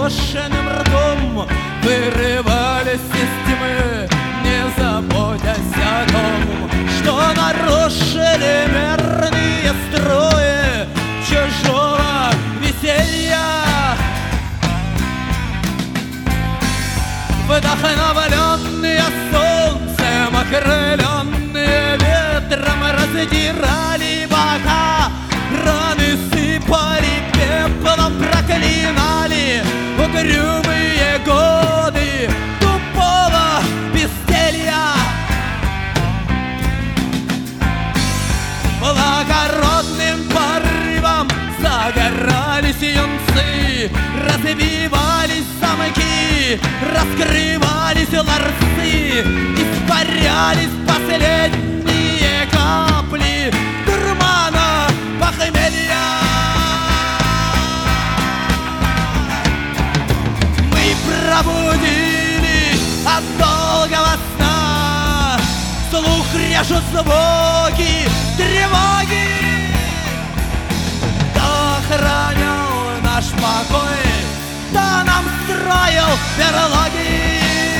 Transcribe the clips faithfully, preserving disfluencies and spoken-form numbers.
перекошенным ртом вырывались из тьмы, не заботясь о том, что нарушили мерные строи чужого веселья. Вдохновленные солнцем, окрыленные ветром, раздирали бока, раны сыпали пеплом, проклинали угрюмые годы тупого безделья. Благородным порывом загорались юнцы, разбивались замки, раскрывались ларцы, испарялись последние капли дурмана похмелья. Мы пробудились от долгого сна, слух режут звуки тревоги. Кто охранял наш покой, кто нам строил берлоги?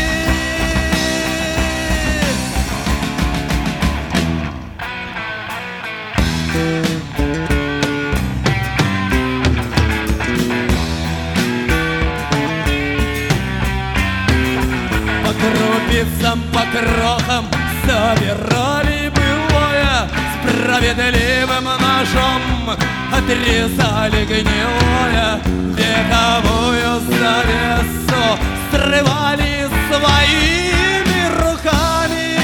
По крупицам, по крохам собирали былое, справедливым ножом отрезали гнилое, вековую завесу срывали своими руками.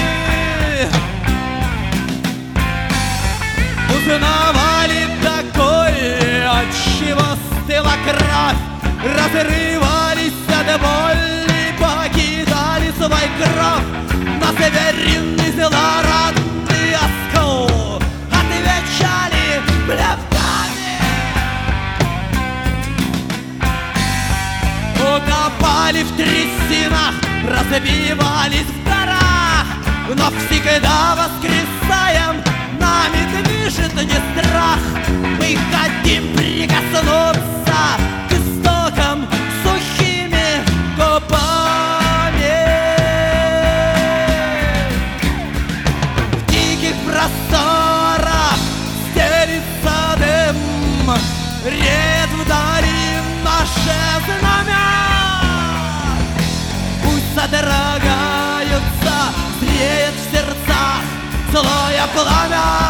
Узнавали такое, от чего стыла кровь, разрывались от боли, покидали свой гроб, на северный злорадный оскол отвечали плевками. Утопали в трясинах, разбивались в горах, но всегда воскресаем, нами движет не страх. Мы хотим прикоснуться к истокам сухими губами. В диких просторах стелится дым, реет вдали наше знамя. Пусть содрогаются, зреет в сердцах злое пламя.